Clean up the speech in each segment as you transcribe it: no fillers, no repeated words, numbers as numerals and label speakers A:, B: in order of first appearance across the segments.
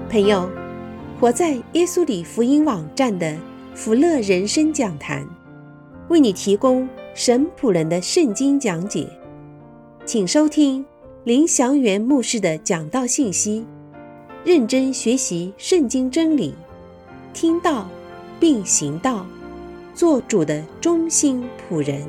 A: 朋友，活在耶稣里福音网站的福乐人生讲坛，为你提供神仆人的圣经讲解，请收听林祥元牧师的讲道信息，认真学习圣经真理，听道并行道，做主的忠心仆人。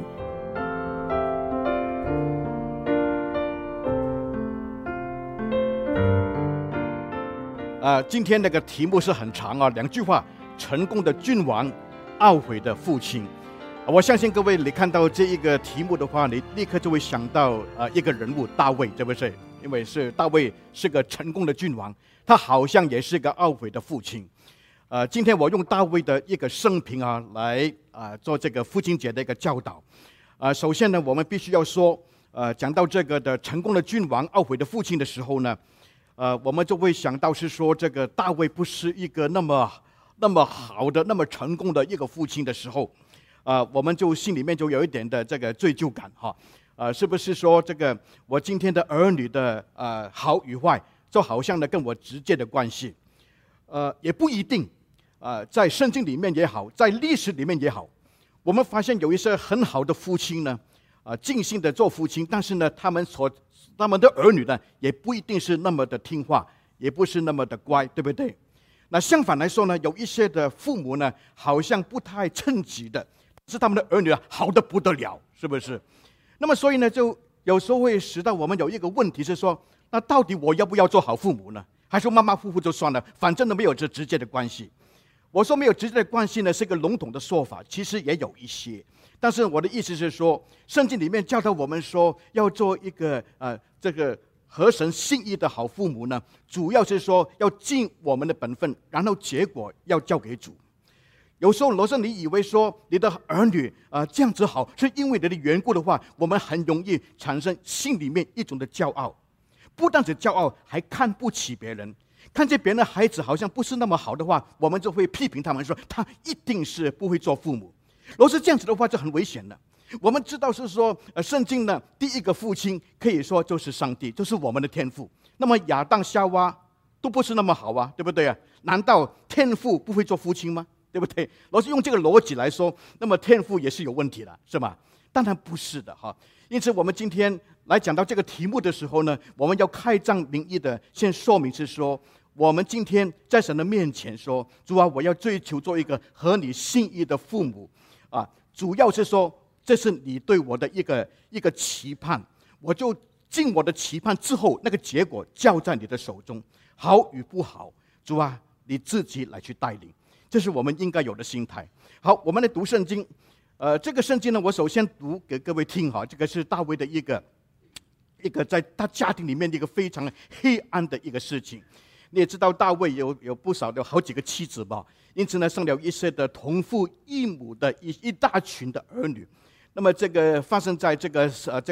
B: 今天那个题目是很长啊，2句话：成功的君王，懊悔的父亲。我相信各位，你看到这一个题目的话，你立刻就会想到一个人物大卫，对不对？因为大卫是个成功的君王，他好像也是个懊悔的父亲。今天我用大卫的一个生平来做这个父亲节的一个教导。首先呢，我们必须要说，讲到这个的成功的君王、懊悔的父亲的时候呢，我们就会想到是说，这个大卫不是一个那么好的、那么成功的一个父亲的时候，我们就心里面就有一点的这个罪疚感哈。是不是说这个我今天的儿女的好与坏，就好像呢跟我直接的关系？也不一定。在圣经里面也好，在历史里面也好，我们发现有一些很好的父亲呢，尽心的做父亲，但是呢，他们的儿女呢，也不一定是那么的听话，也不是那么的乖，对不对？那相反来说呢，有一些的父母呢，好像不太称职的，是他们的儿女好的不得了，是不是？那么所以呢，就有时候会使到我们有一个问题是说，那到底我要不要做好父母呢？还是马马虎虎就算了，反正都没有这直接的关系。我说没有直接的关系呢，是一个笼统的说法，其实也有一些。但是我的意思是说，圣经里面教导我们说，要做一个这个合神心意的好父母呢，主要是说要尽我们的本分，然后结果要交给主。有时候，若是你以为说你的儿女这样子好，是因为你的缘故的话，我们很容易产生心里面一种的骄傲，不但是骄傲，还看不起别人。看见别人的孩子好像不是那么好的话，我们就会批评他们说他一定是不会做父母。若是这样子的话，就很危险了。我们知道是说，圣经呢，第一个父亲可以说就是上帝，就是我们的天父。那么亚当夏娃都不是那么好啊，对不对啊？难道天父不会做父亲吗？对不对？若是用这个逻辑来说，那么天父也是有问题的，是吗？当然不是的哈。因此，我们今天来讲到这个题目的时候呢，我们要开宗明义的先说明是说，我们今天在神的面前说，主啊，我要追求做一个合你心意的父母啊。主要是说，这是你对我的一个期盼，我就尽我的期盼之后，那个结果交在你的手中，好与不好，主啊，你自己来去带领，这是我们应该有的心态。好，我们来读圣经。这个圣经呢，我首先读给各位听哈。这个是大卫的一个在他家庭里面的一个非常黑暗的一个事情。你也知道，大卫有不少的好几个妻子吧，因此呢，生了一些的同父异母的一大群的儿女。那么这个发生在这个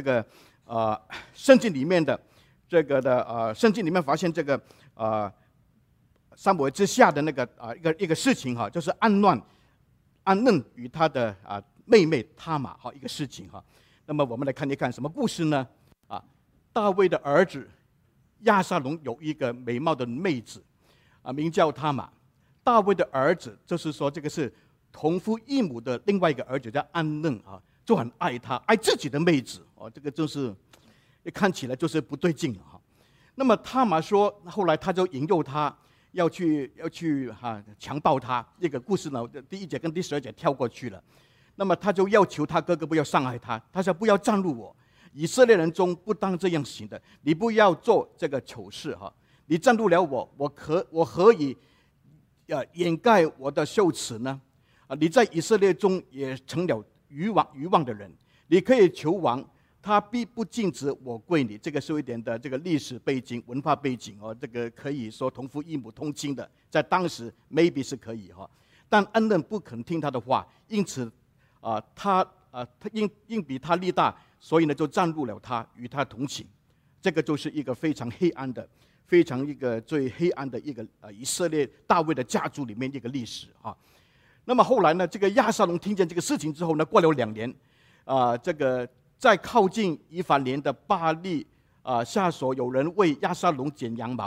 B: 圣经里面的圣经里面发现这个撒母耳之下的那个一个事情哈，就是暗嫩与他的妹妹他玛一个事情哈。那么我们来看一看什么故事呢？大卫的儿子亚撒龙有一个美貌的妹子名叫他玛。大卫的儿子就是说这个是同父异母的另外一个儿子叫暗嫩就很爱他，爱自己的妹子这个就是看起来就是不对劲哈。那么他玛说，后来他就引诱他要去强暴他。这个故事呢，第1节跟第12节跳过去了。那么他就要求他哥哥不要伤害他，他说不要占入我，以色列人中不当这样行的，你不要做这个丑事哈。你占入了我何以掩盖我的羞耻呢？你在以色列中也成了愚妄的人，你可以求王，他必不禁止我归你。这个是一点的这个历史背景、文化背景这个可以说同父异母通亲的，在当时 maybe 是可以但暗嫩不肯听他的话，因此他因比他力大，所以呢就占入了他，与他同寝。这个就是一个非常黑暗的、非常一个最黑暗的一个以色列大卫的家族里面一个历史那么后来呢，这个亚撒龙听见这个事情之后呢，过了2年，这个在靠近以法莲的巴力下所有人为亚撒龙剪羊毛，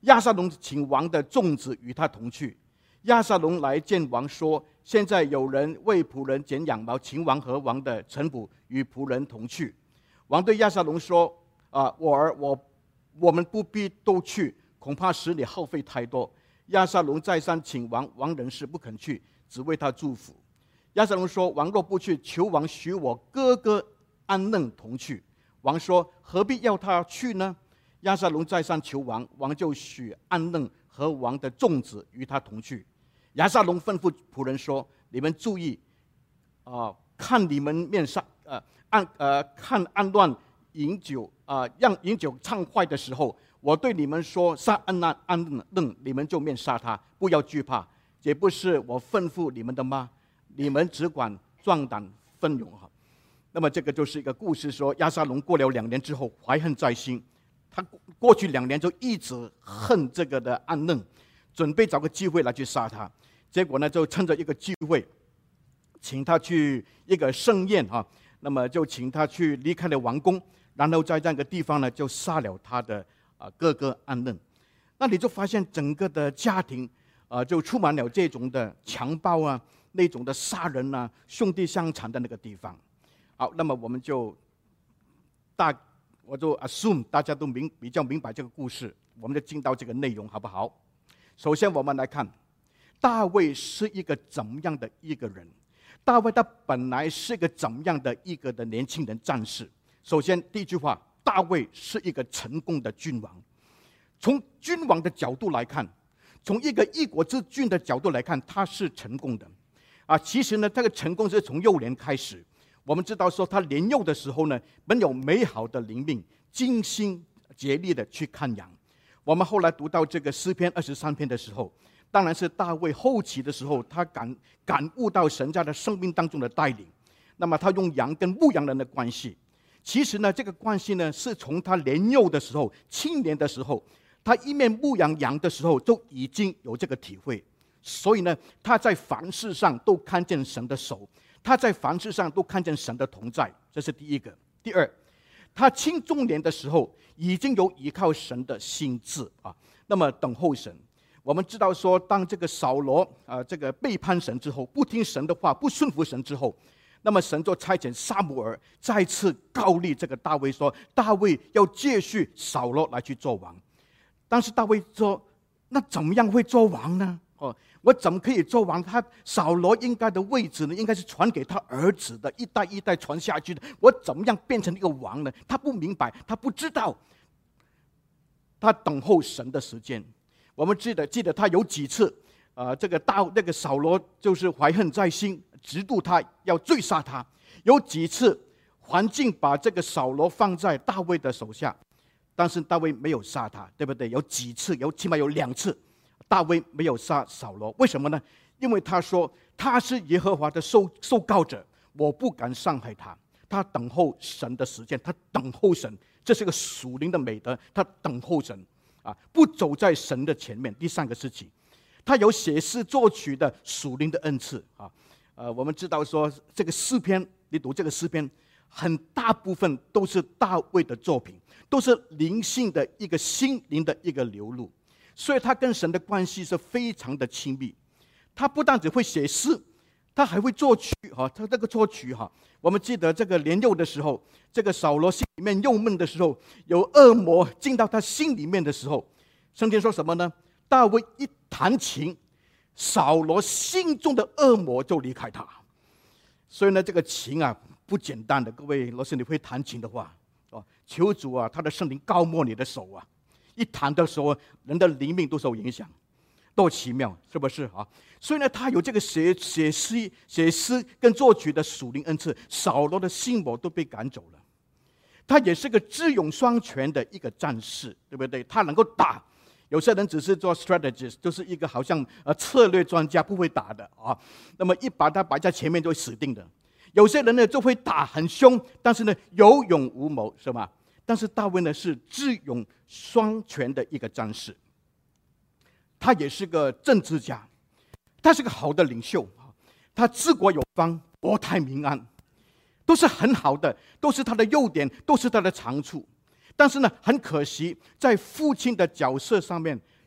B: 亚撒龙请王的众子与他同去。亚撒龙来见王说：现在有人为仆人剪羊毛，请王和王的臣仆与仆人同去。王对亚撒龙说：我们不必都去，恐怕使你耗费太多。亚撒龙再三请王，王仍是不肯去，只为他祝福。亚撒龙说：王若不去，求王许我哥哥安嫩同去。王说：何必要他去呢？亚撒龙再三求王，王就许安嫩和王的众子与他同去。亚撒龙吩咐仆人说：你们注意，看你们面上看暗乱饮酒让饮酒畅快的时候，我对你们说杀安嫩，你们就面杀他，不要惧怕。这不是我吩咐你们的吗？你们只管壮胆奋勇。那么这个就是一个故事，说亚撒龙过了2年之后怀恨在心，他过去2年就一直恨这个的安嫩，准备找个机会来去杀他。结果呢，就趁着一个机会，请他去一个盛宴那么就请他去离开了王宫，然后在那个地方呢，就杀了他的哥哥安嫩。那你就发现整个的家庭就充满了这种的强暴那种的杀人兄弟相残的那个地方。好，那么我们就我就 assume 大家都比较明白这个故事，我们就进到这个内容，好不好？首先我们来看大卫是一个怎么样的一个人。大卫他本来是一个怎么样的一个的年轻人战士。首先第一句话，大卫是一个成功的君王。从君王的角度来看，从一个一国之君的角度来看，他是成功的其实呢，这个成功是从幼年开始。我们知道说，他年幼的时候呢，本有美好的灵命，精心竭力的去看羊。我们后来读到这个诗篇23篇的时候，当然是大卫后期的时候，他感悟到神在他生命当中的带领。那么他用羊跟牧羊人的关系，其实呢，这个关系呢，是从他年幼的时候、青年的时候，他一面牧羊羊的时候，就已经有这个体会。所以呢，他在凡事上都看见神的手，他在凡事上都看见神的同在，这是第一个。第二，他青中年的时候，已经有依靠神的心志那么等候神。我们知道说，当这个扫罗这个背叛神之后，不听神的话，不顺服神之后，那么神就差遣撒母耳再次告立这个大卫说，大卫要接续扫罗来去做王。但是大卫说，那怎么样会做王呢？我怎么可以做王？他扫罗应该的位置呢，应该是传给他儿子的，一代一代传下去的。我怎么样变成一个王呢？他不明白，他不知道。他等候神的时间。我们记得他有几次这个扫罗就是怀恨在心，直度他要追杀他。有几次环境把这个扫罗放在大卫的手下，但是大卫没有杀他，对不对？有几次，起码有2次，大卫没有杀扫罗。为什么呢？因为他说他是耶和华的受膏者，我不敢伤害他。他等候神的时间，他等候神，这是个属灵的美德。他等候神不走在神的前面。第3个事情，他有写诗作曲的属灵的恩赐我们知道说，这个诗篇，你读这个诗篇，很大部分都是大卫的作品，都是灵性的一个心灵的一个流露，所以他跟神的关系是非常的亲密。他不但只会写诗，他还会作曲他这个作曲我们记得这个年幼的时候，这个扫罗心里面忧闷的时候，有恶魔进到他心里面的时候，圣经说什么呢？大卫一弹琴，扫罗心中的恶魔就离开他。所以呢，这个琴不简单的。各位，若是你会弹琴的话求主他的圣灵膏抹你的手一弹的时候，人的灵命都受影响，多奇妙，是不是所以呢，他有这个写诗跟作曲的属灵恩赐，扫罗的心魔都被赶走了。他也是个智勇双全的一个战士，对不对？他能够打。有些人只是做 strategist， 就是一个好像策略专家，不会打的那么一把他摆在前面就会死定的。有些人呢就会打很凶，但是呢有勇无谋，是吧？但是大卫呢是智勇双全的一个战士，他也是个政治家，他是个好的领袖，他治国有方，国泰民安，都是很好的，都是他的优点，都是他的长处。但是呢，很可惜，在父亲的角色上面，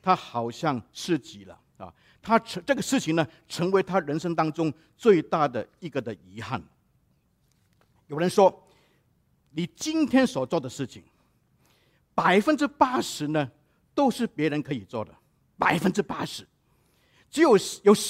B: 他好像失极了啊，这个事情呢，成为他人生当中最大的一个的遗憾。有人说，你今天所做的事情，80%呢都是别人可以做的，80%，只有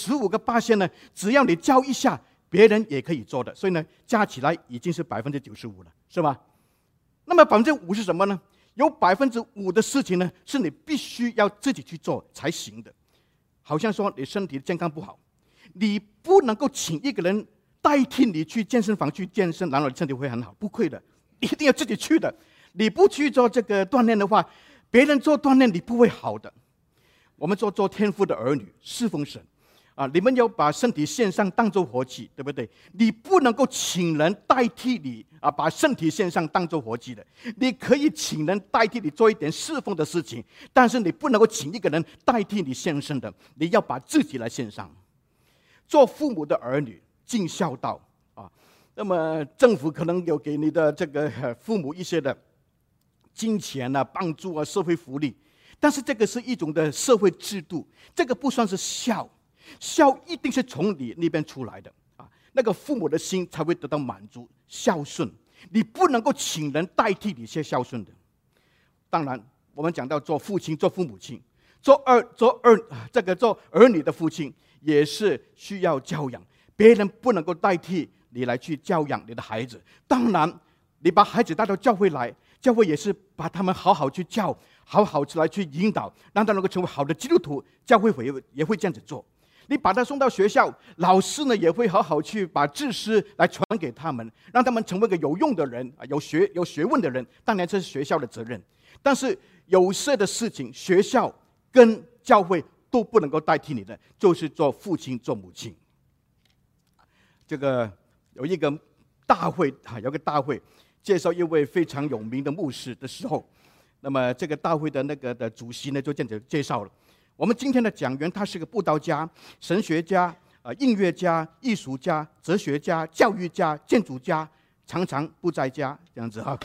B: 15%呢，只要你教一下，别人也可以做的，所以呢，加起来已经是95%了，是吧？那么5%是什么呢？有5%的事情呢，是你必须要自己去做才行的。好像说你身体健康不好，你不能够请一个人代替你去健身房去健身，然后你身体会很好，不会的，你一定要自己去的。你不去做这个锻炼的话，别人做锻炼你不会好的。我们做天父的儿女，侍奉神啊，你们要把身体献上，当作活祭，对不对？你不能够请人代替你啊，把身体献上当作活祭的。你可以请人代替你做一点侍奉的事情，但是你不能够请一个人代替你献身的，你要把自己来献上。做父母的儿女尽孝道啊，那么政府可能有给你的这个父母一些的金钱啊、帮助啊、社会福利，但是这个是一种的社会制度，这个不算是孝。孝一定是从你那边出来的啊，那个父母的心才会得到满足，孝顺。你不能够请人代替你去孝顺的。当然，我们讲到做父亲、做父母亲、做儿女的父亲，也是需要教养。别人不能够代替你来去教养你的孩子。当然，你把孩子带到教会来，教会也是把他们好好去教，好好来去引导，让他能够成为好的基督徒。教会也会这样子做。你把他送到学校，老师呢也会好好去把知识来传给他们，让他们成为一个有用的人，有学问的人。当然这是学校的责任，但是有些的事情，学校跟教会都不能够代替你的，就是做父亲、做母亲。这个有一个大会介绍一位非常有名的牧师的时候，那么这个大会的那个的主席呢就这样子介绍了。我们今天的讲员，他是个布道家、神学家、音乐家、艺术家、哲学家、教育家、建筑家，常常不在家这样子哈。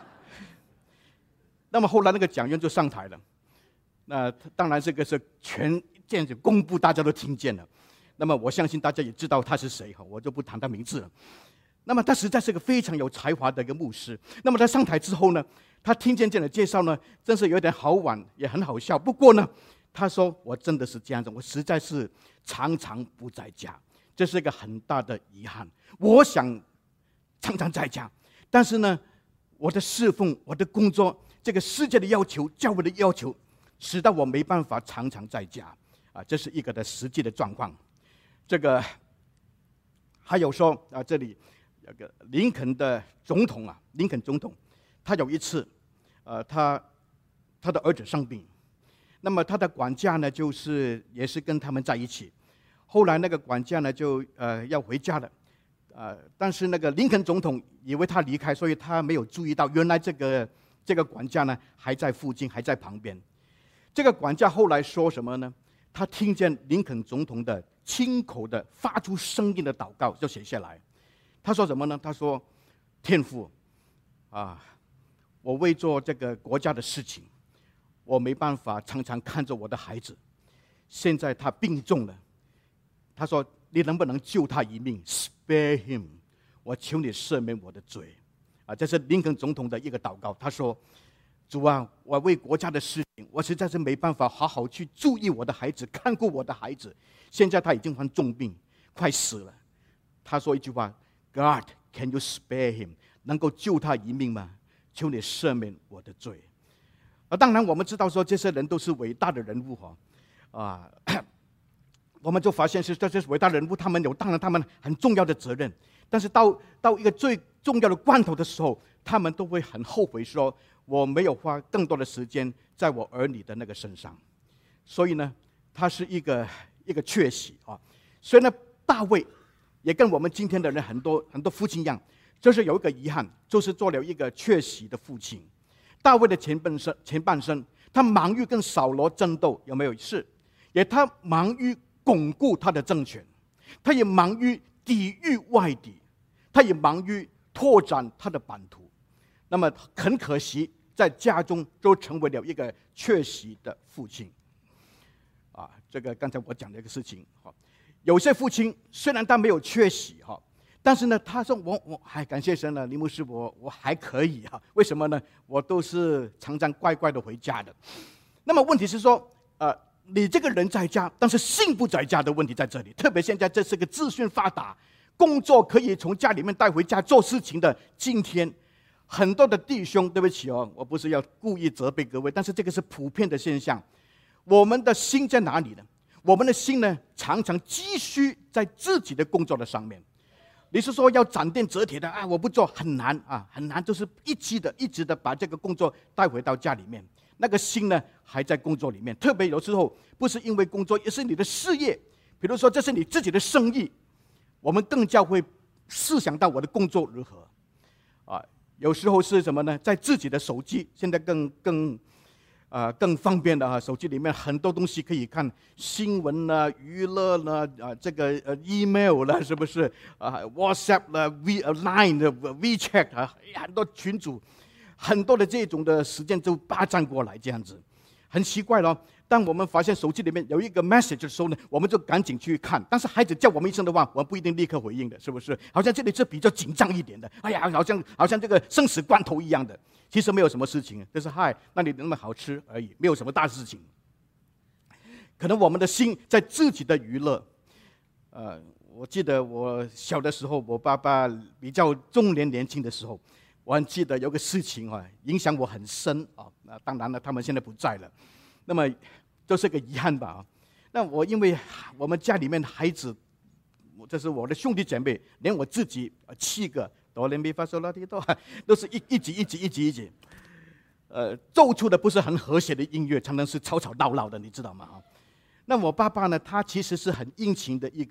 B: 那么后来那个讲员就上台了，那当然这个是全这样子公布，大家都听见了。那么我相信大家也知道他是谁哈，我就不谈他名字了。那么他实在是个非常有才华的一个牧师。那么他上台之后呢，他听见这样的介绍呢，真是有点好玩，也很好笑。不过呢，他说：“我真的是这样子，我实在是常常不在家，这是一个很大的遗憾。我想常常在家，但是呢，我的侍奉、我的工作，这个世界的要求、教会的要求，使得我没办法常常在家啊，这是一个的实际的状况。这个还有说啊，这里有个林肯总统，他有一次，他的儿子生病。”那么他的管家呢，也是跟他们在一起。后来那个管家呢，就要回家了，但是那个林肯总统以为他离开，所以他没有注意到，原来这个管家呢还在附近，还在旁边。这个管家后来说什么呢？他听见林肯总统的亲口的发出声音的祷告，就写下来。他说什么呢？他说：“天父啊，我为做这个国家的事情。”我没办法常常看着我的孩子，现在他病重了。他说：“你能不能救他一命 ？Spare him， 我求你赦免我的罪。”啊，这是林肯总统的一个祷告。他说：“主啊，我为国家的事情，我实在是没办法好好去注意我的孩子，看顾我的孩子。现在他已经患重病，快死了。”他说一句话 ：“God, can you spare him？ 能够救他一命吗？求你赦免我的罪。”当然，我们知道说这些人都是伟大的人物我们就发现是这些伟大人物，当然他们很重要的责任，但是到一个最重要的关头的时候，他们都会很后悔，说我没有花更多的时间在我儿女的那个身上。所以呢，他是一个缺席啊。所以呢，大卫也跟我们今天的人很多父亲一样，就是有一个遗憾，就是做了一个缺席的父亲。大卫的前半生，他忙于跟扫罗争斗，有没有？是，他忙于巩固他的政权，他也忙于抵御外敌，他也忙于拓展他的版图。那么很可惜，在家中都成为了一个缺席的父亲。 这个刚才我讲的一个事情。有些父亲虽然他没有缺席但是呢，他说我还感谢神了，林牧师我还可以为什么呢？我都是常常乖乖的回家的。那么问题是说，你这个人在家，但是心不在家的问题在这里。特别现在这是个资讯发达，工作可以从家里面带回家做事情的今天，很多的弟兄，对不起我不是要故意责备各位，但是这个是普遍的现象。我们的心在哪里呢？我们的心呢，常常积蓄在自己的工作的上面。你是说要斩钉截铁的我不做很难很难，就是一直的把这个工作带回到家里面，那个心呢还在工作里面。特别有时候不是因为工作，也是你的事业，比如说这是你自己的生意，我们更加会思想到我的工作如何有时候是什么呢？在自己的手机，现在更方便的手机里面很多东西可以看，新闻啦、娱乐啦这个email 啦，是不是WhatsApp 啦、Line 的 WeChat 很多群组，很多的这种的时间就霸占过来，这样子很奇怪咯。当我们发现手机里面有一个 message 的时候呢，我们就赶紧去看。但是孩子叫我们一声的话，我们不一定立刻回应的，是不是？好像这里是比较紧张一点的，好像这个生死关头一样的。其实没有什么事情，就是那里那么好吃而已，没有什么大事情。可能我们的心在自己的娱乐。我记得我小的时候，我爸爸比较中年轻的时候，我很记得有个事情影响我很深当然了，他们现在不在了，那么就是个遗憾吧那我因为我们家里面的孩子，这是我的兄弟姐妹，连我自己7个。哆来咪发嗦拉提哆，都是一集，奏出的不是很和谐的音乐，常常是吵吵闹闹的，你知道吗？那我爸爸呢，他其实是很殷勤的一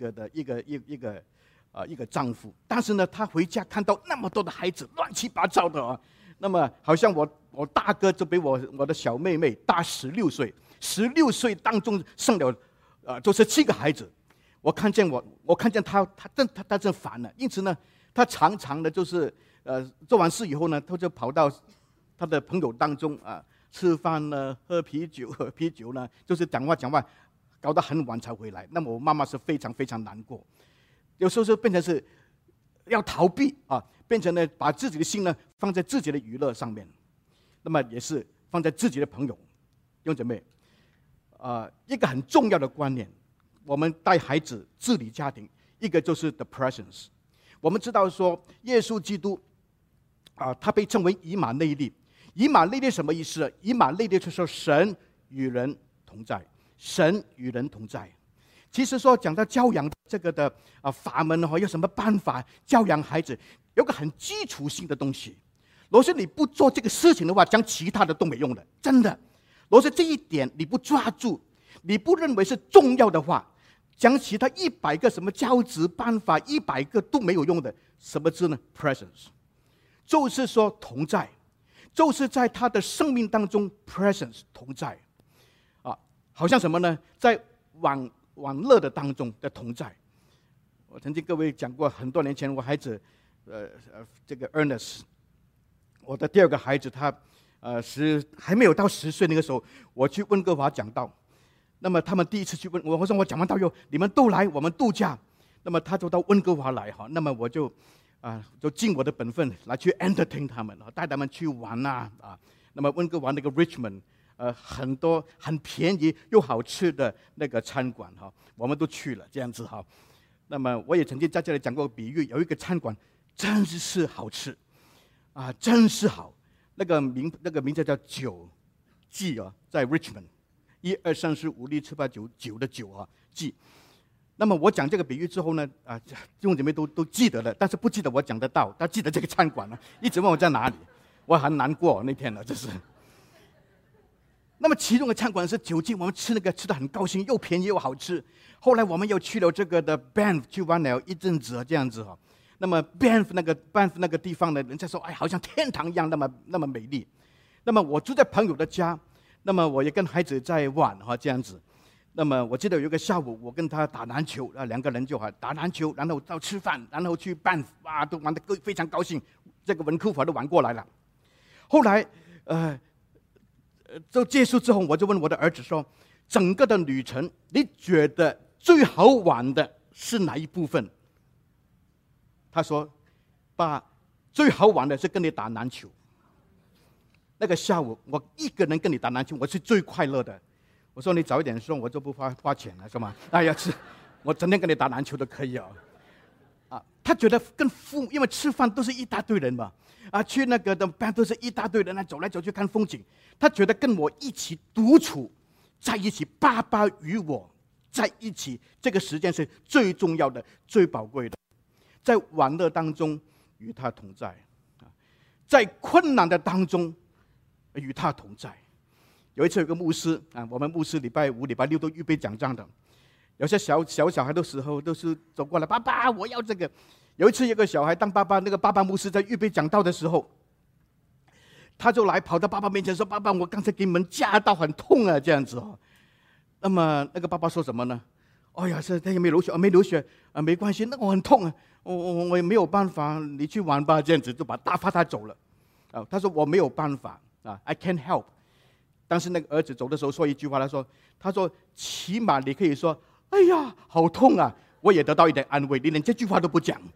B: 个丈夫，但是呢，他回家看到那么多的孩子乱七八糟的那么好像我大哥就比我的小妹妹大16岁，16岁当中生了就是7个孩子，我看见他真烦了，因此呢。他常常的就是做完事以后呢，他就跑到他的朋友当中吃饭呢，喝啤酒呢，就是讲话，搞得很晚才回来。那么我妈妈是非常非常难过，有时候是变成是要逃避变成呢把自己的心呢放在自己的娱乐上面，那么也是放在自己的朋友。弟兄姐妹，一个很重要的观念，我们带孩子治理家庭，一个就是 the presence。我们知道说，耶稣基督他被称为以马内利。以马内利什么意思？以马内利就是说神与人同在，神与人同在。其实说讲到教养这个的法门有什么办法教养孩子？有个很基础性的东西。如果你不做这个事情的话，讲其他的都没用的，真的。如果这一点你不抓住，你不认为是重要的话，讲其他100个什么教子办法，100个都没有用的。什么字呢 ？presence， 就是说同在，就是在他的生命当中 presence 同在好像什么呢？在玩乐的当中的同在。我曾经各位讲过，很多年前我孩子这个 Ernest， 我的第2个孩子，他还没有到10岁那个时候，我去温哥华讲道。那么他们第一次去问我说我讲完道以后，你们都来我们度假。那么他就到温哥华来那么我就尽我的本分来去 entertain 他们带他们去玩那么温哥华那个 Richmond 很多很便宜又好吃的那个餐馆我们都去了这样子那么我也曾经在这里讲过比喻，有一个餐馆真是好吃真是好，那个名字叫九记在 Richmond。1、2、3、4、5、6、7、8、9的9记。那么我讲这个比喻之后呢，弟兄姐妹都记得了，但是不记得我讲得到，他记得这个餐馆一直问我在哪里，我很难过那天了，这是。那么其中的餐馆是9记，我们吃得很高兴，又便宜又好吃。后来我们又去了这个的 Banff 去玩了一阵子这样子那么 Banff 那个地方呢，人家说好像天堂一样那么美丽。那么我住在朋友的家。那么我也跟孩子在玩这样子。那么我记得有一个下午，我跟他打篮球2个人就打篮球，然后到吃饭，然后去Banff都玩得非常高兴，这个文库法都玩过来了。后来就结束之后，我就问我的儿子说：“ 整个的旅程，你觉得最好玩的是哪一部分？他说：“爸，最好玩的是跟你打篮球。那个下午，我一个人跟你打篮球，我是最快乐的。”我说：“你早一点说，我就不花钱了，是吗？”哎呀，是，我整天跟你打篮球都可以啊。他觉得因为吃饭都是一大堆人嘛，去那个的班都是一大堆人走来走去看风景。他觉得跟我一起独处在一起，爸爸与我在一起，这个时间是最重要的、最宝贵的。在玩乐当中与他同在，在困难的当中与他同在。有一次有个牧师我们牧师礼拜五、礼拜六都预备讲章的。有些小孩的时候都是走过来，爸爸，我要这个。有一次有个小孩当爸爸，那个爸爸牧师在预备讲道的时候，他就来跑到爸爸面前说：“爸爸，我刚才给你们架到很痛啊，这样子哦。”那么那个爸爸说什么呢？哎呀，他也没流血，没流血没关系，那我很痛啊，我也没有办法，你去玩吧，这样子就打发他走了。他说我没有办法I can't help。但是那个儿子走的时候说一句话，他说起码你可以说，哎呀，好痛啊！我也得到一点安慰。你连这句话都不讲，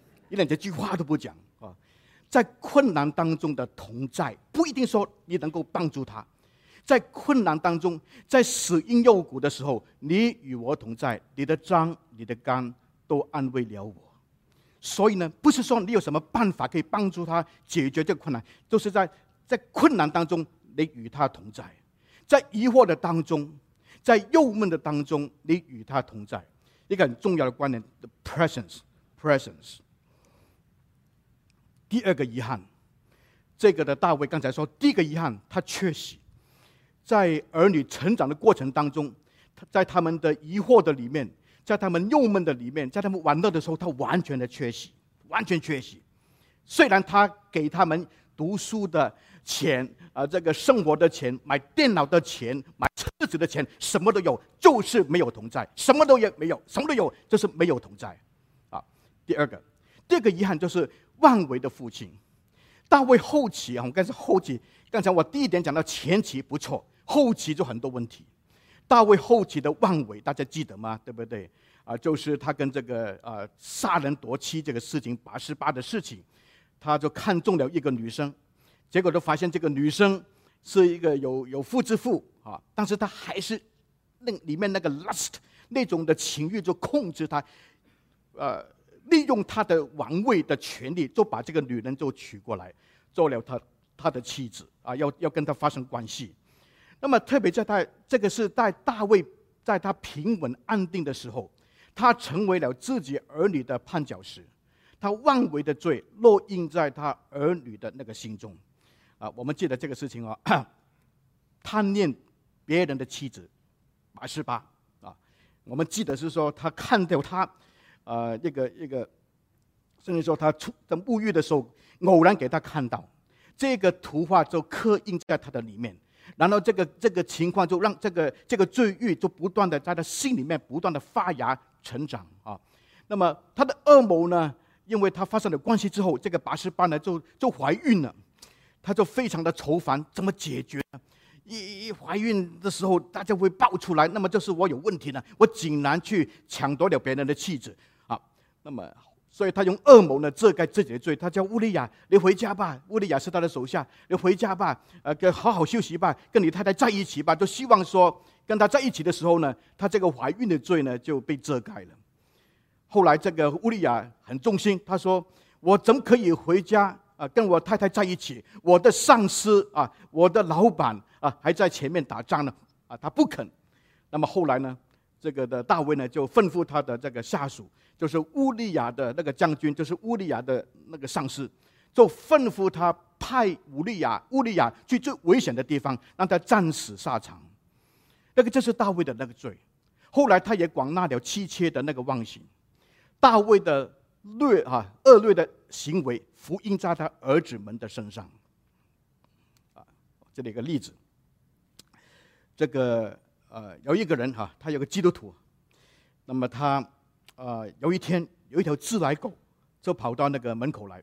B: 在困难当中的同在，不一定说你能够帮助他。在困难当中，在死荫幽谷的时候，你与我同在，你的杖、你的竿都安慰了我。所以呢，不是说你有什么办法可以帮助他解决这个困难，都是在困难当中，你与他同在；在疑惑的当中，在忧闷的当中，你与他同在。一个很重要的观念 ，the presence。第二个遗憾，这个的大卫刚才说，第一个遗憾，他缺席。在儿女成长的过程当中，在他们的疑惑的里面，在他们忧闷的里面，在他们玩乐的时候，他完全的缺席，完全缺席。虽然他给他们读书的钱这个生活的钱，买电脑的钱，买车子的钱，什么都有，就是没有同在，什么都没有，什么都有，就是没有同在。第二个遗憾就是妄为的父亲。大卫后期我刚才后期，刚才我第一点讲到前期不错，后期就很多问题。大卫后期的妄为，大家记得吗？对不对？就是他跟这个杀人夺妻这个事情，88的事情，他就看中了一个女生，结果就发现这个女生是一个有妇之夫但是他还是里面那个 lust 那种的情欲就控制他，利用他的王位的权利，就把这个女人就娶过来，做了他的妻子要跟他发生关系。那么特别这个是在大卫在他平稳安定的时候，他成为了自己儿女的绊脚石，他妄为的罪落印在他儿女的那个心中。我们记得这个事情贪恋别人的妻子88我们记得是说他看到他一个甚至说他在沐浴的时候偶然给他看到这个图画，就刻印在他的里面。然后这个情况就让这个罪欲就不断的在他心里面不断的发芽成长那么他的恶谋呢，因为他发生了关系之后，这个88呢就怀孕了，他就非常的愁烦，怎么解决呢？一怀孕的时候，大家会爆出来，那么就是我有问题呢，我竟然去抢夺了别人的妻子那么所以他用恶谋呢遮盖自己的罪，他叫乌利亚，你回家吧，乌利亚是他的手下，你回家吧，好好休息吧，跟你太太在一起吧，就希望说跟他在一起的时候呢，他这个怀孕的罪呢就被遮盖了。后来这个乌利亚很忠心，他说我怎么可以回家跟我太太在一起？我的上司我的老板还在前面打仗呢他不肯。那么后来呢，这个的大卫呢就吩咐他的这个下属，就是乌利亚的那个将军，就是乌利亚的那个上司，就吩咐他派乌利亚去最危险的地方，让他战死沙场。这是大卫的那个罪。后来他也广纳了妻妾的那个妄行。大卫的恶劣的行为福音在他儿子们的身上这里有个例子，这个有一个人他有个基督徒，那么他有一天有一条自来狗就跑到那个门口来，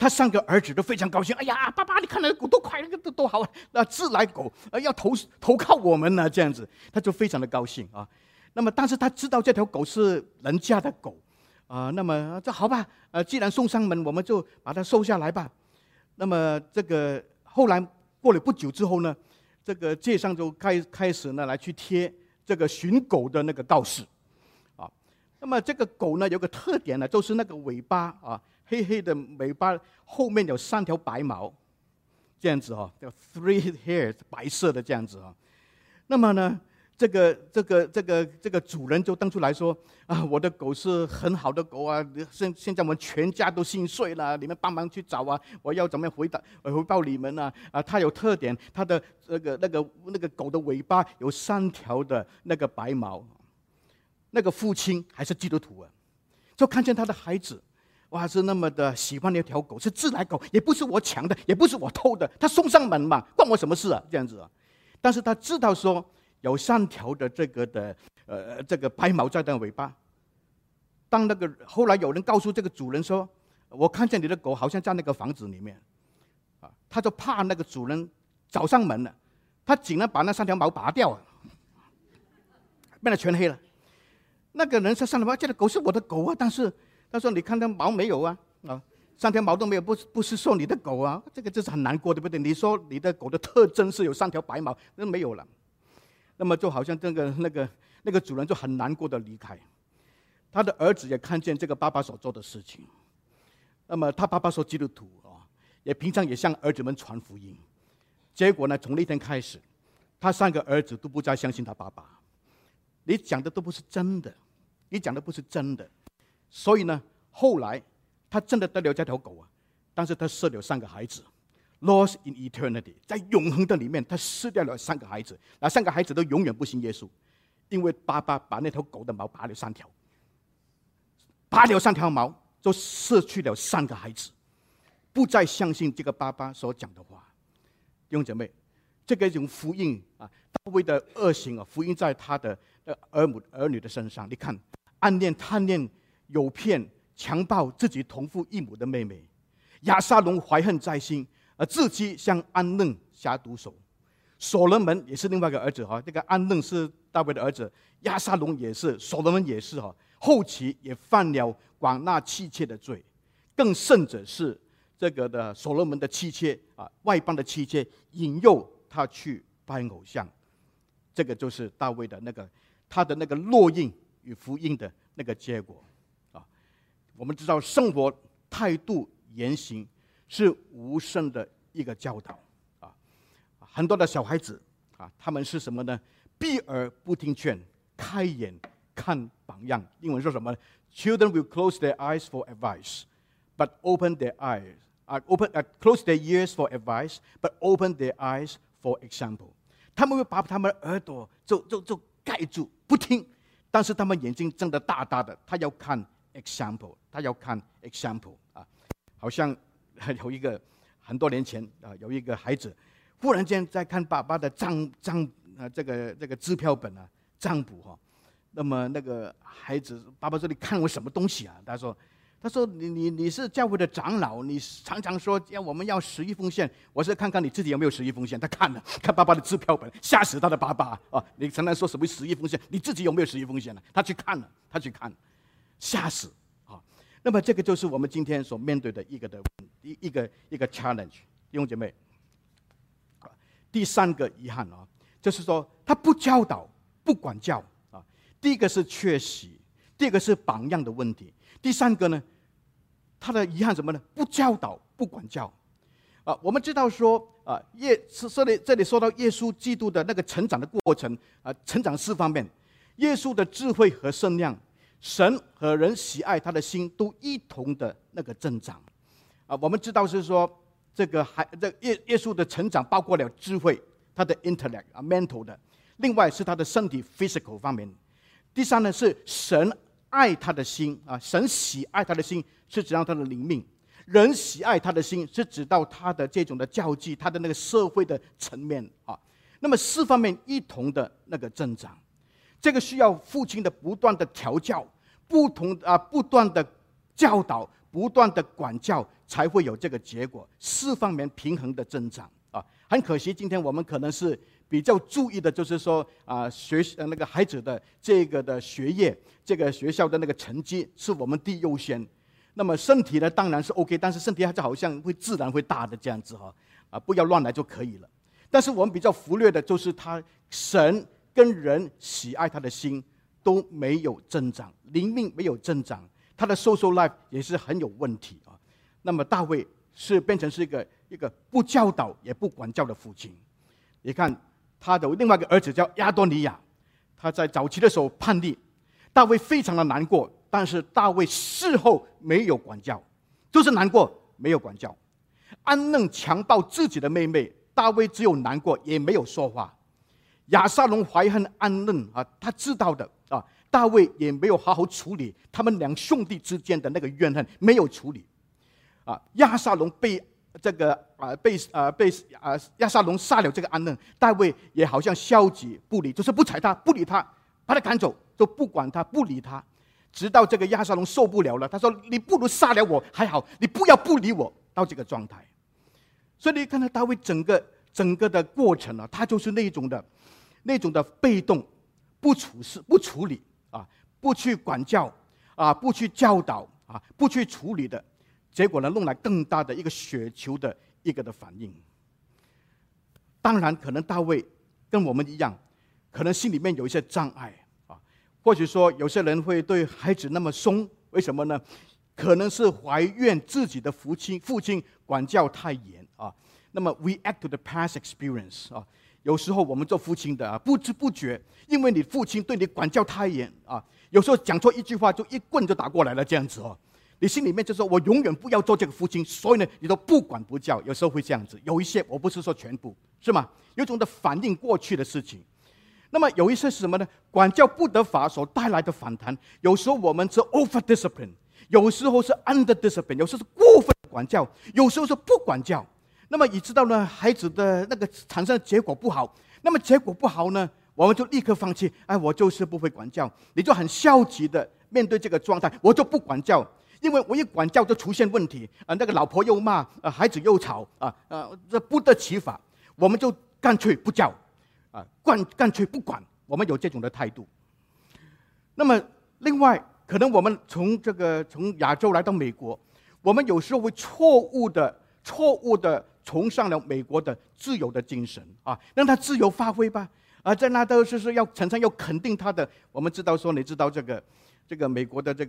B: 他3个儿子都非常高兴。哎呀，爸爸，你看那个狗多快，那个多好啊！自来狗要投靠我们呢，这样子，他就非常的高兴啊。那么，但是他知道这条狗是人家的狗啊，那么这好吧，既然送上门，我们就把它收下来吧。那么这个后来过了不久之后呢，这个街上就开始呢来去贴这个寻狗的那个告示啊。那么这个狗呢有个特点呢，就是那个尾巴啊，黑黑的尾巴后面有3条白毛，这样子哈，叫 three hairs， 白色的这样子啊。那么呢，这个主人就登出来说啊，我的狗是很好的狗啊，现在我们全家都心碎了，你们帮忙去找啊，我要怎么样回报你们啊？它有特点，它的那个狗的尾巴有3条的那个白毛。那个父亲还是基督徒啊，就看见他的孩子，哇，是那么的喜欢那条狗，是自来狗，也不是我抢的，也不是我偷的，他送上门嘛，关我什么事啊？这样子啊。但是他知道说有3条的这个白毛在的尾巴。当那个后来有人告诉这个主人说，我看见你的狗好像在那个房子里面啊，他就怕那个主人找上门了，他竟然把那3条毛拔掉了，变得全黑了。那个人说上来，这个狗是我的狗啊，但是他说你看它毛没有啊，3条毛都没有，不是说你的狗啊，这个就是很难过，对不对？你说你的狗的特征是有3条白毛，那没有了。那么就好像那个主人就很难过的离开，他的儿子也看见这个爸爸所做的事情。那么他爸爸说基督徒啊，也平常也向儿子们传福音。结果呢，从那天开始，他3个儿子都不再相信他爸爸，你讲的都不是真的，你讲的不是真的。所以呢，后来他真的得了这条狗啊，但是他生了3个孩子。Lost in eternity， 在永恒的里面，他失掉了3个孩子，那3个孩子都永远不信耶稣，因为爸爸把那条狗的毛拔了3条，拔了3条毛，就失去了3个孩子，不再相信这个爸爸所讲的话。弟兄姐妹，这个一种福音啊，大卫的恶行啊，福音在他的儿女的身上。你看，暗恋、贪恋、诱骗、强暴自己同父异母的妹妹，亚沙龙怀恨在心。自己向安嫩下毒手，所罗门也是另外一个儿子哈，这个安嫩是大卫的儿子，亚沙龙也是，所罗门也是哈，后期也犯了广纳妻妾的罪，更甚者是这个的所罗门的妻妾啊，外邦的妻妾引诱他去拜偶像，这个就是大卫的他的那个烙印与福音的那个结果啊。我们知道生活态度言行是无声的一个教导啊，很多的小孩子啊，他们是什么呢？避而不听劝，开眼看榜样。英文说什么呢？ Children will close their eyes for advice, but open their eyes. Close their ears for advice, but open their eyes for example. 他们会把他们的耳朵就盖住，不听，但是他们眼睛睁得大大的，他要看 example， 他要看 example 啊，好像。有一个很多年前啊，有一个孩子忽然间在看爸爸的这个支票本啊，账簿哈。那么那个孩子，爸爸说你看我什么东西啊？他说你是教会的长老，你常常说我们要11奉献，我是看看你自己有没有11奉献。他看爸爸的支票本，吓死他的爸爸啊！你常常说什么11奉献，你自己有没有11奉献呢？他去看，吓死。那么这个就是我们今天所面对的一个 challenge， 弟兄姐妹。第3个遗憾啊，就是说他不教导、不管教啊。第一个是缺席，第二个是榜样的问题，第3个呢，他的遗憾什么呢？不教导、不管教啊。我们知道说啊，这里说到耶稣基督的那个成长的过程啊，成长4方面，耶稣的智慧和身量。神和人喜爱他的心都一同的那个增长啊，我们知道是说这耶稣的成长包括了智慧，他的 intellect 啊 mental 的，另外是他的身体 physical 方面。第3呢是神爱他的心啊，神喜爱他的心是指到他的灵命，人喜爱他的心是指到他的这种的教济，他的那个社会的层面啊。那么4方面一同的那个增长，这个需要父亲的不断的调教。不断的教导，不断的管教， 才会有这个结果，4方面平衡的增长啊。很可惜，今天我们可能是比较注意的，就是说那个孩子的这个的学业，这个学校的那个成绩是我们第一优先。那么身体呢，当然是 OK， 但是身体还是好像会自然会大的这样子不要乱来就可以了。但是我们比较忽略的就是神跟人喜爱他的心都没有增长，灵命没有增长，他的 social life 也是很有问题啊。那么大卫是变成是一个不教导也不管教的父亲。你看他的另外一个儿子叫亚多尼亚，他在早期的时候叛逆，大卫非常的难过，但是大卫事后没有管教，就是难过没有管教。安嫩强暴自己的妹妹，大卫只有难过也没有说话。亚撒龙怀恨安嫩他知道的大卫也没有好好处理他们两兄弟之间的那个怨恨，没有处理亚撒龙被亚撒龙杀了这个安嫩，大卫也好像消极不理，就是不睬他，不理他，把他赶走，就不管他，不理他，直到这个亚撒龙受不了了，他说：“你不如杀了我还好，你不要不理我。”到这个状态，所以你看到大卫整个的过程他就是那种的被动，不处事，不处理不去管教不去教导不去处理的结果呢，弄来更大的一个雪球的一个的反应。当然，可能大卫跟我们一样，可能心里面有一些障碍或许说有些人会对孩子那么松，为什么呢？可能是怀怨自己的父亲管教太严那么 we act to the past experience 有时候我们做父亲的不知不觉，因为你父亲对你管教太严有时候讲错一句话就一棍就打过来了，这样子你心里面就说我永远不要做这个父亲，所以呢你都不管不教，有时候会这样子。有一些，我不是说全部，是吗？有一种的反映过去的事情。那么有一些是什么呢？管教不得法所带来的反弹，有时候我们是 over discipline， 有时候是 under discipline， 有时候是过分管教，有时候是不管教。那么你知道呢，孩子的那个产生的结果不好，那么结果不好呢，我们就立刻放弃，我就是不会管教，你就很消极的面对这个状态，我就不管教，因为我一管教就出现问题那个老婆又骂孩子又吵这不得其法，我们就干脆不教干脆不管，我们有这种的态度。那么另外，可能我们从亚洲来到美国，我们有时候会错误的崇尚了美国的自由的精神让他自由发挥吧在那都是常常要肯定他的。我们知道说，你知道这个美国的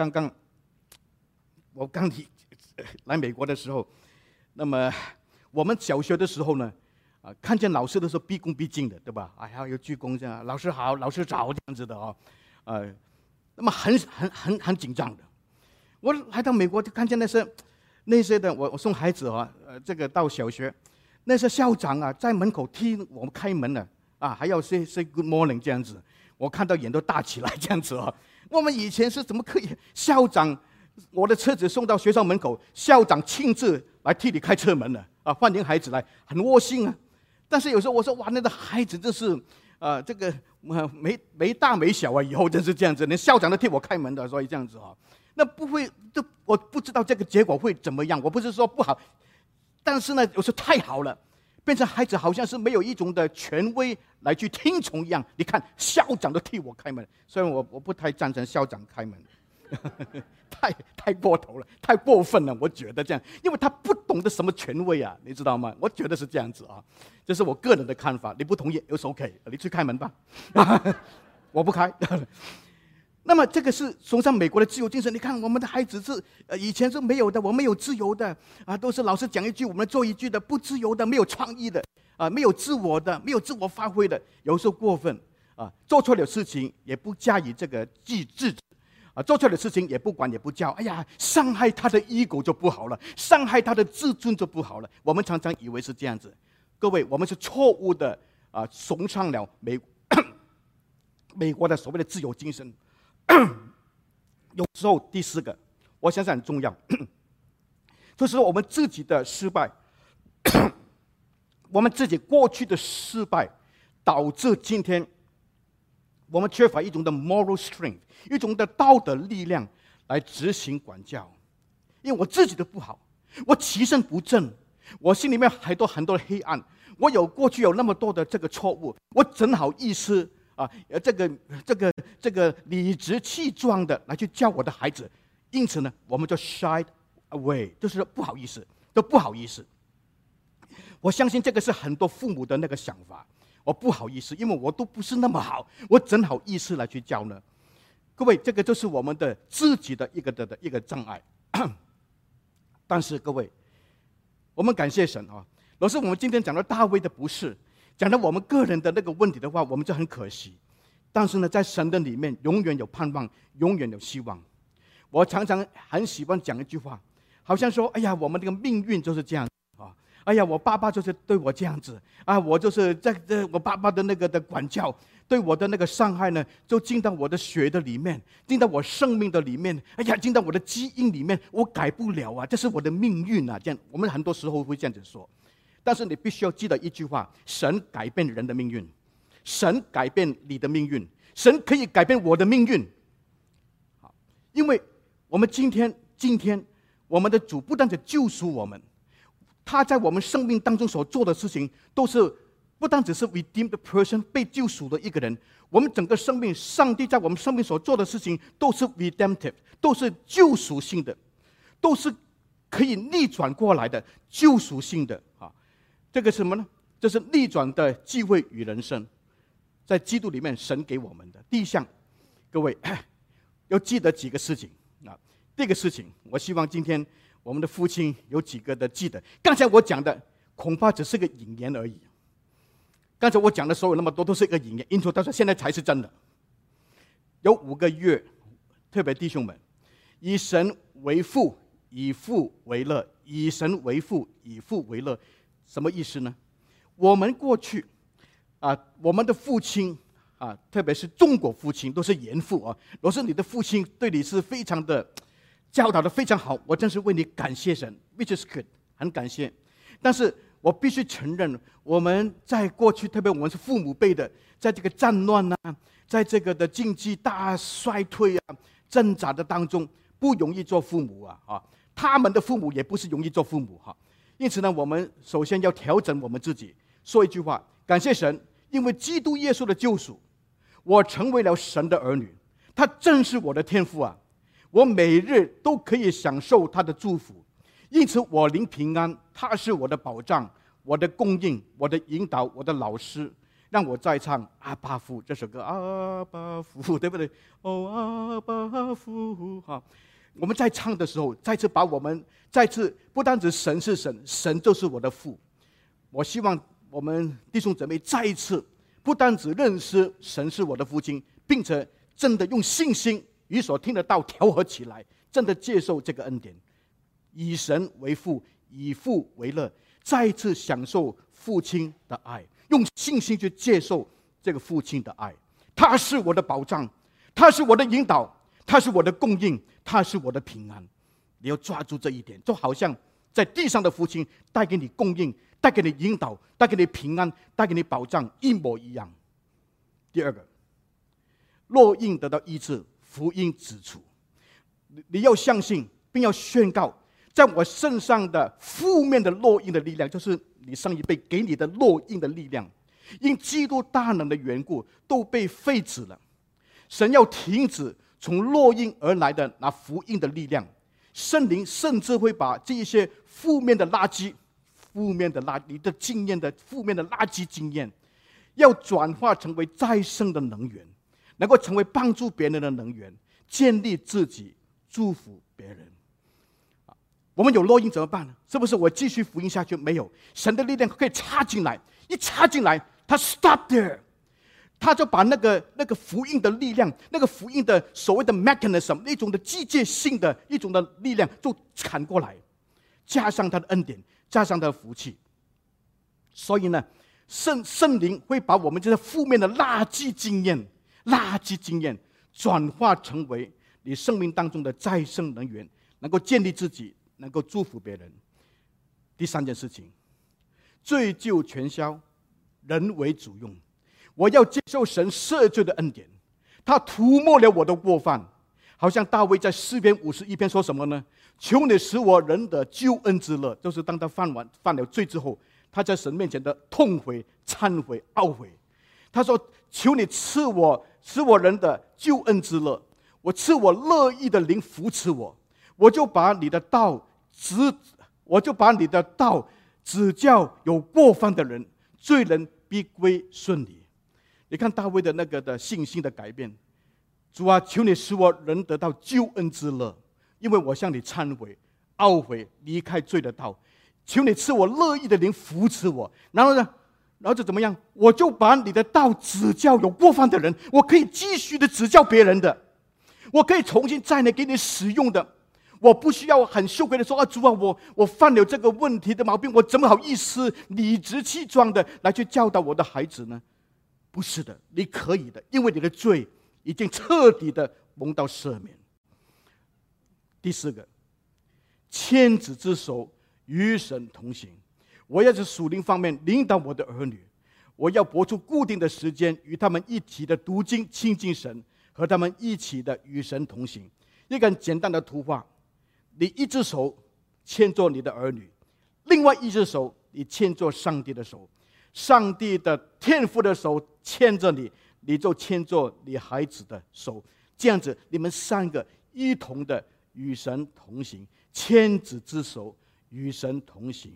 B: 我刚来美国的时候，那么我们小学的时候呢看见老师的时候毕恭毕敬的，对吧？还要鞠躬这样，老师好，老师早这样子的那么很紧张的。我来到美国就看见那些的，我送孩子这个到小学，那些校长在门口替我们开门了还要 say good morning 这样子，我看到眼都大起来这样子我们以前是怎么可以校长？我的车子送到学校门口，校长亲自来替你开车门了欢迎孩子来，很窝心但是有时候我说，哇，那个孩子真是这个没大没小以后真是这样子，连校长都替我开门的，所以这样子那不会，我不知道这个结果会怎么样。我不是说不好，但是呢，有时候太好了，变成孩子好像是没有一种的权威来去听从一样。你看，校长都替我开门，虽然我不太赞成校长开门。太过头了，太过分了，我觉得这样，因为他不懂得什么权威你知道吗？我觉得是这样子这是我个人的看法，你不同意有 OK， 你去开门吧我不开那么这个是崇尚美国的自由精神。你看我们的孩子是以前是没有的，我们有自由的都是老师讲一句我们做一句的，不自由的，没有创意的没有自我的，没有自我发挥的，有时候过分做错了事情也不加以这个制止做错的事情也不管也不教，哎呀，伤害他的 ego 就不好了，伤害他的自尊就不好了。我们常常以为是这样子，各位，我们是错误的崇尚了美国的所谓的自由精神。有时候第四个，我想想很重要，就是我们自己的失败，我们自己过去的失败，导致今天我们缺乏一种的 moral strength， 一种的道德力量来执行管教。因为我自己的不好， 我其身不正，我心里面很多很多的黑暗，我过去有那么多的这个错误，我怎好意思啊？这个理直气壮的来去教我的孩子？因此呢，我们就 shy away， 就是不好意思，都不好意思。我相信这个是很多父母的那个想法。我不好意思，因为我都不是那么好，我怎好意思来去教呢？各位，这个就是我们的自己的一个障碍。但是各位，我们感谢神啊！若是我们今天讲到大卫的不是，讲到我们个人的那个问题的话，我们就很可惜。但是呢，在神的里面，永远有盼望，永远有希望。我常常很喜欢讲一句话，好像说：“哎呀，我们这个命运就是这样啊！哎呀，我爸爸就是对我这样子啊！我就是我爸爸的那个的管教，对我的那个伤害呢，就进到我的血的里面，进到我生命的里面。哎呀，进到我的基因里面，我改不了啊！这是我的命运啊！这样，我们很多时候会这样子说。但是你必须要记得一句话：神改变人的命运，神改变你的命运，神可以改变我的命运。好，因为我们今天我们的主不但只救赎我们，他在我们生命当中所做的事情，都是不单只是 redeemed person 被救赎的一个人，我们整个生命，上帝在我们生命所做的事情都是 redemptive， 都是救赎性的，都是可以逆转过来的救赎性的啊。这个什么呢？这是逆转的机会与人生，在基督里面神给我们的第一项。各位要记得几个事情啊。第一个事情，我希望今天我们的父亲有几个的记得。刚才我讲的恐怕只是个引言而已。刚才我讲的所有那么多都是一个引言，因此到现在才是真的。有5个月，特别弟兄们，以神为父，以父为乐；以神为父，以父为乐。什么意思呢？我们过去我们的父亲特别是中国父亲都是严父啊。若是你的父亲对你是非常的教导的非常好，我真是为你感谢神 ，which is good， 很感谢。但是我必须承认，我们在过去，特别我们是父母辈的，在这个战乱在这个的经济大衰退挣扎的当中，不容易做父母他们的父母也不是容易做父母因此呢，我们首先要调整我们自己，说一句话：感谢神，因为基督耶稣的救赎，我成为了神的儿女，他正是我的天父我每日都可以享受他的祝福，因此我灵平安，他是我的保障，我的供应，我的引导，我的老师。让我再唱阿爸父这首歌，阿爸父，对不对？哦，阿爸父我们在唱的时候，再次把我们不单指神是神，神就是我的父。我希望我们弟兄姊妹再一次不单只认识神是我的父亲，并且真的用信心与所听的道调和起来，真的接受这个恩典，以神为父，以父为乐，再一次享受父亲的爱，用信心去接受这个父亲的爱。他是我的保障，他是我的引导，他是我的供应，他是我的平安。你要抓住这一点，就好像在地上的父亲带给你供应，带给你引导，带给你平安，带给你保障，一模一样。第二个，烙印得到医治，福音指出，你要相信并要宣告，在我身上的负面的烙印的力量，就是你上一辈给你的烙印的力量，因基督大能的缘故都被废止了。神要停止从烙印而来的那福音的力量，圣灵甚至会把这一些负面的垃圾，你的经验的负面的垃圾经验，要转化成为再生的能源，能够成为帮助别人的能源，建立自己，祝福别人。我们有烙印怎么办呢？是不是我继续福音下去？没有，神的力量可以插进来，一插进来，他 stop there， 他就把那个福音的力量，那个福音的所谓的 mechanism， 那种的机械性的一种的力量就砍过来，加上他的恩典，加上他的福气。所以呢，圣灵会把我们这些负面的垃圾经验转化成为你生命当中的再生能源，能够建立自己，能够祝福别人。第三件事情，罪疚全消，人为主用。我要接受神赦罪的恩典，他涂抹了我的过犯， 好像大卫在诗篇51篇说什么呢？求你使我人的救恩之乐，就是当他犯了罪之后，他在神面前的痛悔、忏悔、懊悔。他说：求你使我人的救恩之乐，我赐我乐意的灵扶持我，我就把你的道指教有过犯的人，罪人必归顺你。你看大卫的那个的信心的改变。主啊，求你使我人得到救恩之乐，因为我向你忏悔、懊悔，离开罪的道。求你赐我乐意的灵扶持我。然后呢？然后就怎么样？我就把你的道指教有过犯的人，我可以继续的指教别人的，我可以重新再来给你使用的。我不需要很羞愧的说：主啊，我犯了这个问题的毛病，我怎么好意思理直气壮的来去教导我的孩子呢？不是的，你可以的，因为你的罪已经彻底的蒙到赦免。第四个，牵子之手，与神同行。我要在属灵方面领导我的儿女，我要拨出固定的时间，与他们一起的读经、亲近神，和他们一起的与神同行。一个很简单的图画，你一只手牵着你的儿女，另外一只手你牵着上帝的手，上帝的天父的手牵着你，你就牵着你孩子的手，这样子你们三个一同的与神同行，牵子之手，与神同行。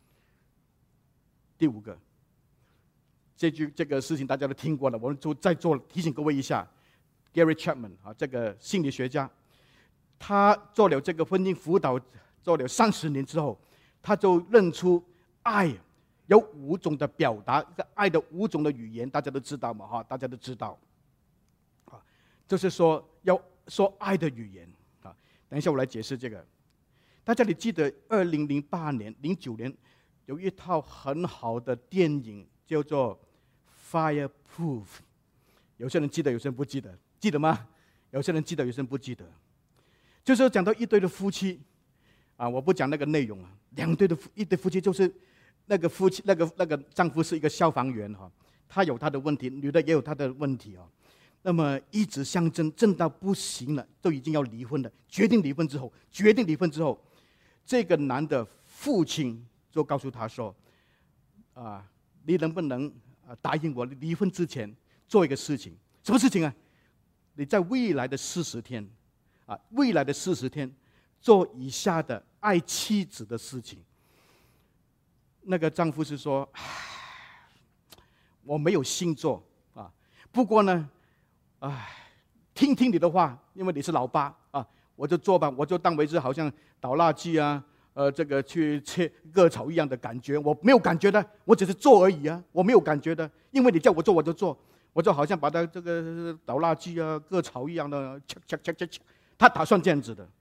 B: 第五个，这个事情大家都听过了，我们就再做提醒各位一下。Gary Chapman 这个心理学家，他做了这个婚姻辅导做了30年之后，他就认出爱有5种的表达，爱的5种的语言，大家都知道嘛？大家都知道，就是说要说爱的语言。等一下我来解释这个。大家你记得2008年、09年有一套很好的电影叫做《Fireproof》，有些人记得，有些人不记得，记得吗？有些人记得，有些人不记得。就是讲到一对的夫妻，我不讲那个内容啊。一对夫妻就是那个夫妻，那个丈夫是一个消防员他有他的问题，女的也有他的问题那么一直相争，争到不行了，都已经要离婚了。决定离婚之后，这个男的父亲就告诉他说：你能不能答应我，离婚之前做一个事情？什么事情啊？你在未来的40天，做以下的爱妻子的事情。那个丈夫是说：我没有心做不过呢，听听你的话，因为你是老八我就做吧，我就当为是好像倒垃圾这个去切割草一样的感觉，我没有感觉的，我只是做而已我没有感觉的，因为你叫我做我就做，我就好像把它这个倒垃圾割草一样的，他打算这样子的，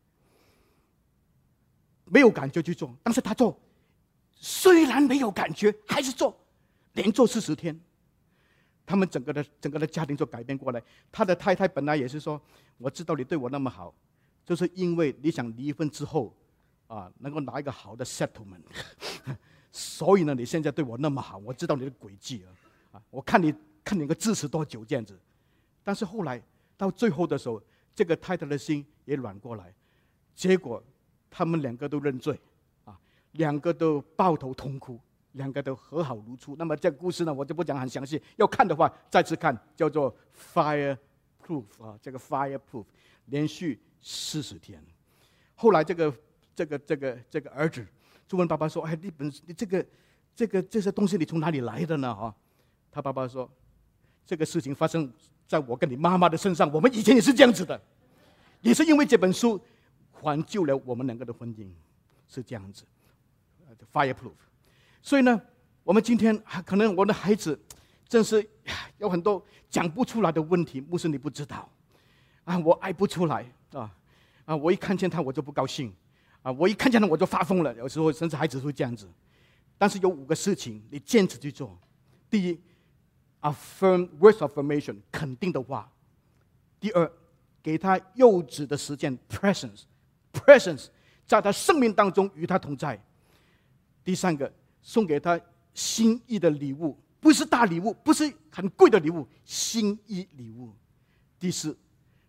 B: 没有感觉去做，但是他做，虽然没有感觉，还是做，连做40天。他们整个的家庭就改变过来。他的太太本来也是说：我知道你对我那么好，就是因为你想离婚之后能够拿一个好的 settlement， 所以呢，你现在对我那么好，我知道你的诡计我看你能够支持多久这样子。但是后来到最后的时候，这个太太的心也软过来，结果他们两个都认罪两个都抱头痛哭，两个都和好如初。那么这个故事呢，我就不讲很详细，要看的话再次看，叫做 Fireproof 这个 Fireproof 连续40天。后来这个儿子就问爸爸说：你这些东西你从哪里来的呢？他爸爸说：这个事情发生在我跟你妈妈的身上，我们以前也是这样子的，也是因为这本书挽救了我们两个的婚姻，是这样子。Fireproof。所以呢，我们今天可能我的孩子真是有很多讲不出来的问题，牧师你不知道我爱不出来我一看见他我就不高兴我一看见他我就发疯了，有时候甚至孩子会这样子。但是有5个事情你坚持去做。第一 ，words of affirmation 肯定的话。第二，给他幼稚的时间 presence 在他生命当中与他同在。第三个，送给他心意的礼物，不是大礼物，不是很贵的礼物，心意礼物。第四，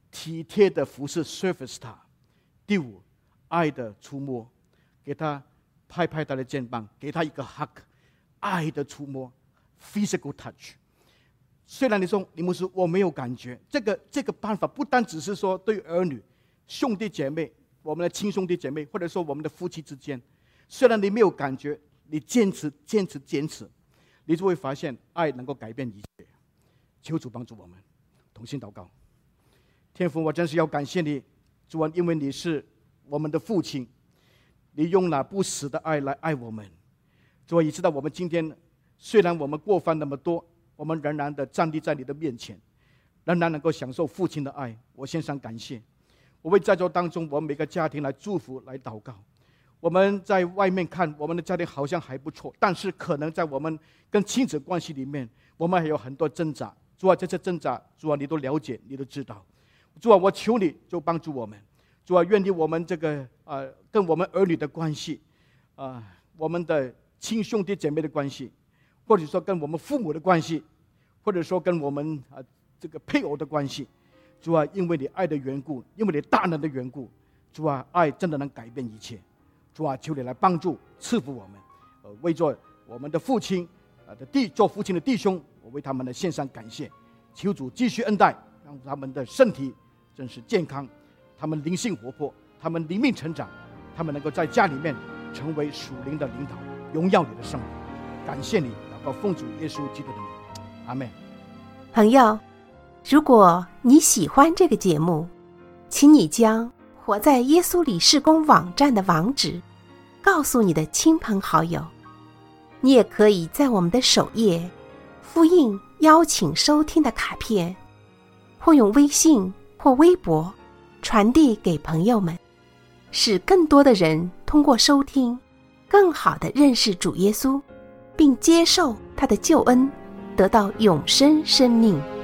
B: 体贴的服侍 service 他。第五，爱的触摸，给他拍拍他的肩膀，给他一个 hug， 爱的触摸 physical touch。虽然你说李牧师我没有感觉，这个办法不单只是说对儿女、兄弟姐妹，我们的亲兄弟姐妹，或者说我们的夫妻之间，虽然你没有感觉，你坚持，你就会发现爱能够改变一切。求主帮助我们，同心祷告。天父，我真是要感谢你，主啊，因为你是我们的父亲，你用那不死的爱来爱我们。主啊，以致到我们今天，虽然我们过犯那么多，我们仍然的站立在你的面前，仍然能够享受父亲的爱。我献上感谢。我为在座当中我们每个家庭来祝福，来祷告。我们在外面看我们的家庭好像还不错，但是可能在我们跟亲子关系里面，我们还有很多挣扎。主啊，这些挣扎，主啊，你都了解，你都知道。主啊，我求你就帮助我们。主啊，愿意我们这个跟我们儿女的关系，我们的亲兄弟姐妹的关系，或者说跟我们父母的关系，或者说跟我们这个配偶的关系，主啊，因为你爱的缘故，因为你大能的缘故，主啊，爱真的能改变一切。主啊，求你来帮助赐福我们，为做我们的父亲做父亲的弟兄，我为他们的献上感谢。求主继续恩待，让他们的身体真是健康，他们灵性活泼，他们灵命成长，他们能够在家里面成为属灵的领导，荣耀你的圣名。感谢你，祷告奉主耶稣基督的名，阿们。
A: 朋友，如果你喜欢这个节目，请你将活在耶稣里事工网站的网址告诉你的亲朋好友。你也可以在我们的首页复印邀请收听的卡片，或用微信或微博传递给朋友们，使更多的人通过收听更好地认识主耶稣，并接受他的救恩，得到永生生命。